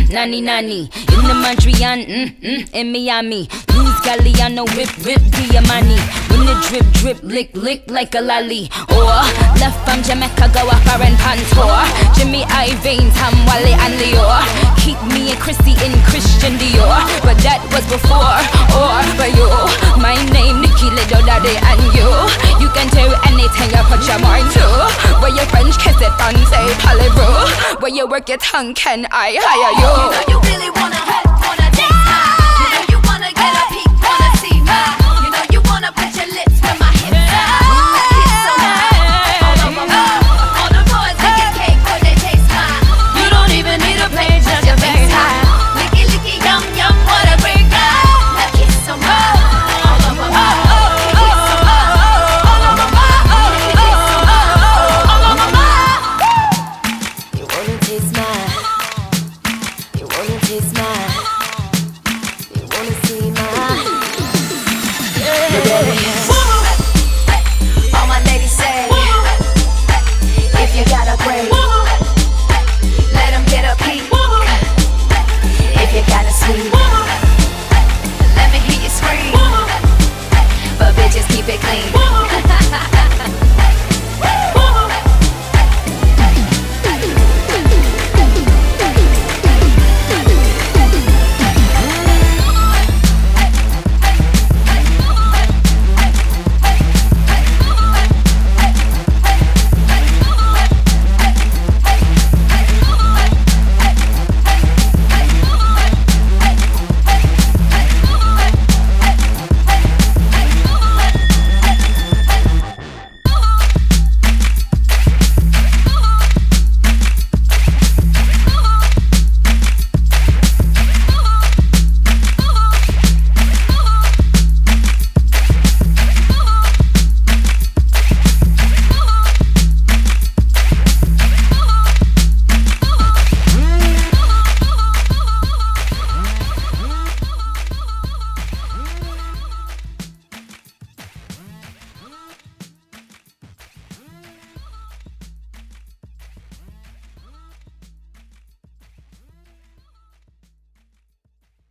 Nani nani. In the Montreal, in Miami. Use Galliano, whip, Diamani. When the drip, lick like a lolly. Or left from Jamaica, go up and pants for Jimmy Iovine, Tom Wale and Leo. Keep me and Chrissy in Christian Dior. But that was before, or for you. My name, Nikki Little Daddy, and you can do anything you put your mind to. Where your French kiss it on, say Polly Bro. Where you work your tongue, can I hire you? You know you really wanna have